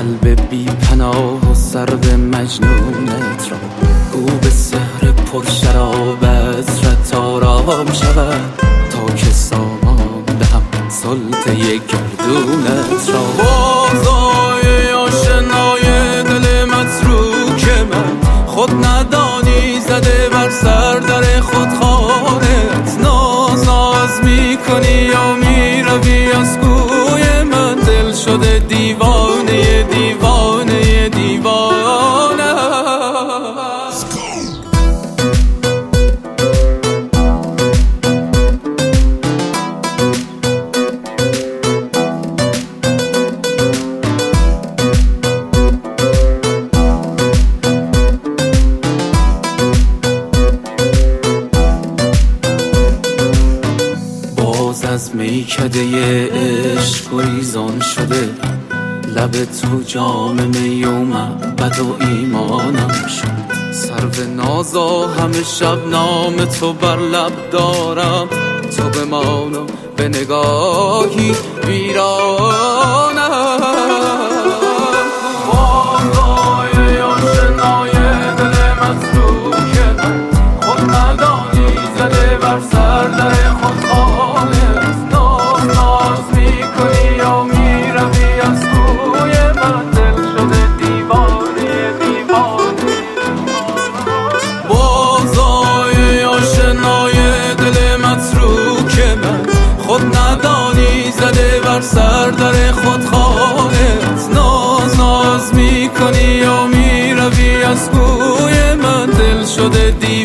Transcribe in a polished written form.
قلب بی پناه و سر به مجنونت را گو به سحر پر شرابت رت آرام شود تا که سامان دهم سلطه گردونت را. بازای آشنای دل متروک من خود ندانی زده بر سر در خود خانت. ناز ناز میکنی یا میروی از کوی من دل شده دیوانه دیوانه دیوانه. از میکده عشق گریزان شده لب تو جام می و معبد و ایمانم شد. سرو نازا همه شب نام تو بر لب دارم تو بمان و به نگاهی ویرانم. بازای آشنای دل متروک من خود ندانی زده بر سر در خود خانه. خود ندانی زده بر سر در خود خانت. ناز ناز میکنی یا میروی از کوی من دل شده